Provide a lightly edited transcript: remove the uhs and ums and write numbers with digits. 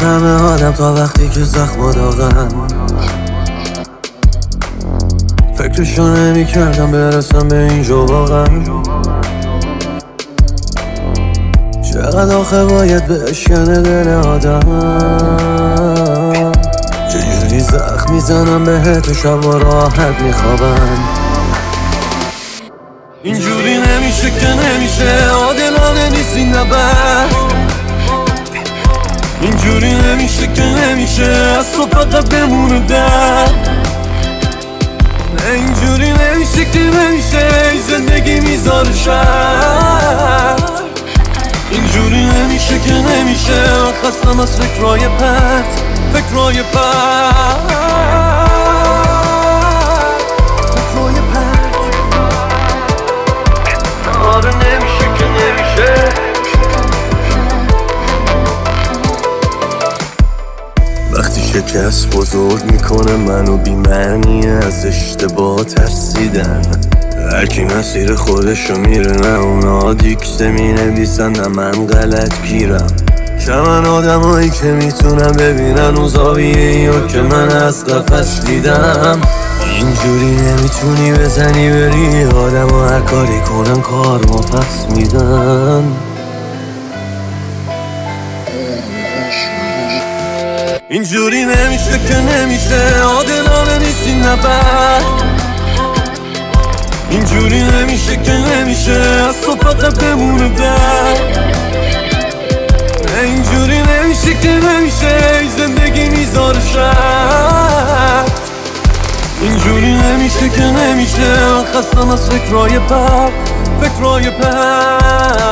نمیفهمه آدم تا وقتی که زخم داغن. فکرشو نمی کردم برسم به اینجا واقعا. چقدر آخه باید بشکنه دل آدم. چجوری زخم میزنم بهت و شب و راحت میخوابن. اینجوری نمیشه که نمیشه، عادلانه نیست این نبرد. اینجوری نمیشه که نمیشه، از تو فقط بمونه درد. نه اینجوری نمیشه که نمیشه، زندگی میذاره شر. اینجوری نمیشه که نمیشه، خستم از فکرای پرت، فکرای پرت، فکرای پرت. آره نمیشه که نمیشه. وقتی شکست بزرگ میکنه منو بی‌معنی از اشتباه ترسیدن. هرکی مسیر خودشو میره، نه اونا دیکته مینویسن نه من غلط گیرم. من آدمایی که میتونم ببینن اون زاویه‌ایو که من از قفس دیدم. اینجوری نمیتونی بزنی بری آدم و هر کاری کنن کار ما پس میدن. اینجوری نمیشه که نمیشه، عادلانه نیست این نبرد. اینجوری نمیشه که نمیشه، از تو فقط بمونه درد. نه اینجوری نمیشه که نمیشه، زندگی میذاره شر. اینجوری نمیشه که نمیشه، خستم از فکرای بد، فکرای بد.